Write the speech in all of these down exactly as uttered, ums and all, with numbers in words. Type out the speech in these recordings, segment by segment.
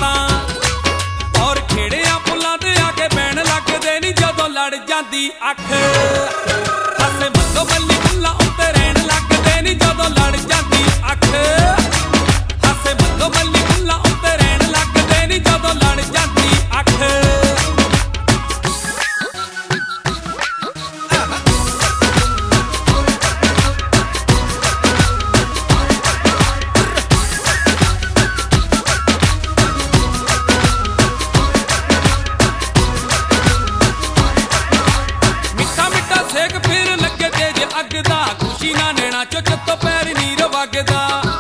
गल्लां और खेड़ियां पुलां ते आके बैण लगदे नी जदों लड़ जांदी अख। हासे मल्लो मल्ली पुलां उत्ते रहण लगदे नी जदों लड़ जांदी अख। हासे मल्लो मल्ली पुलां उत्ते रहण लगदे नी जदों लड़ जांदी अख। खुशी ना नैना चो चत्तो पैर नीर वगदा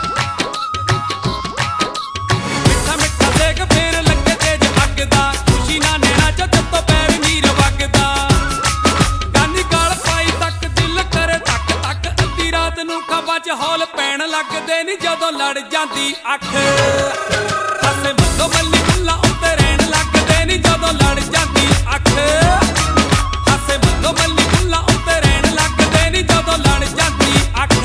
मिठा मिठा सेक फिर लगे तेज अगदा। खुशी ना नैना चो चत्तो पैर नीर वगदा। गानी गाल पाई तक दिल करे तक तक अद्धी रात नूं खब्बां च हौल पैण लगदे नी जदों लड़ जांदी अख। हासे मल्लो मल्ली पुलां उत्ते रहण लगदे नी जदों लड़ जांदी अख। हासे मल्लो मल्ली पुलां उत्ते रहण लगदे नी जदों लड़ जांदी अख।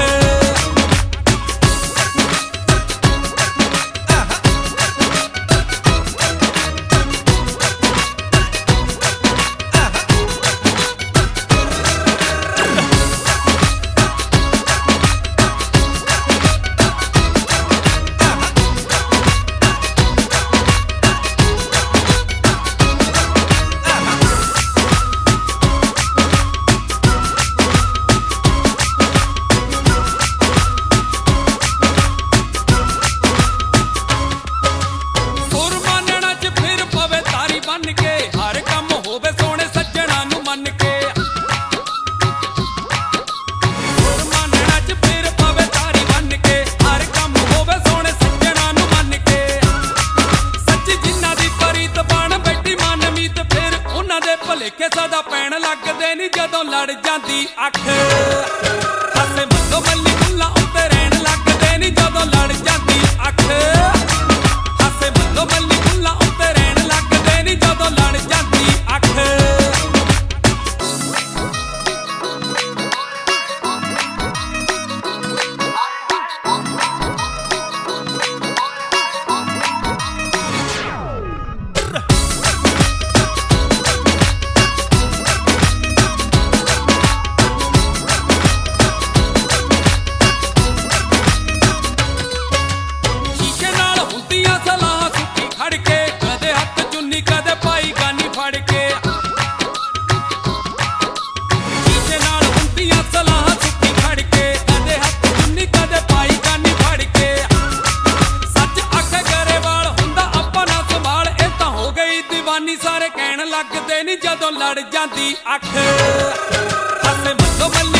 हर काम होवे सोने सज्जणा नू मन के सुरमा नैना च फिर पवे तारी बन के। हर काम होवे सोने सज्जणा नू मन के। सच्ची जिन्ना दी परीत बन बैठी मन मीत फिर उन्हां दे भलेखे सदा पैण लगदे नी जदों लड़ जांदी अख। हासे मल्लो मल्ली पुलां उत्ते रहण लगदे नी जदों लड़ जांदी अख। हासे मल्लो मल्ली पुलां उत्ते रहण लगदे नी जदों लड़ जांदी अख। शीशे नाल हुंदियां सलाहां सुक्की खड़ के कदे हत्थ चुन्नी कदे पाई गानी फड़ के। शीशे नाल हुंदियां सलाहां सुक्की खड़ के कदे हत्थ चुन्नी कदे पाई गानी फड़ के। सच आखे गरेवाल हुंदा अपना संभाल ए तां हो गई दीवानी सारे कहण लगदे नी जदों लड़ जांदी अख। हासे मल्लो मल्ली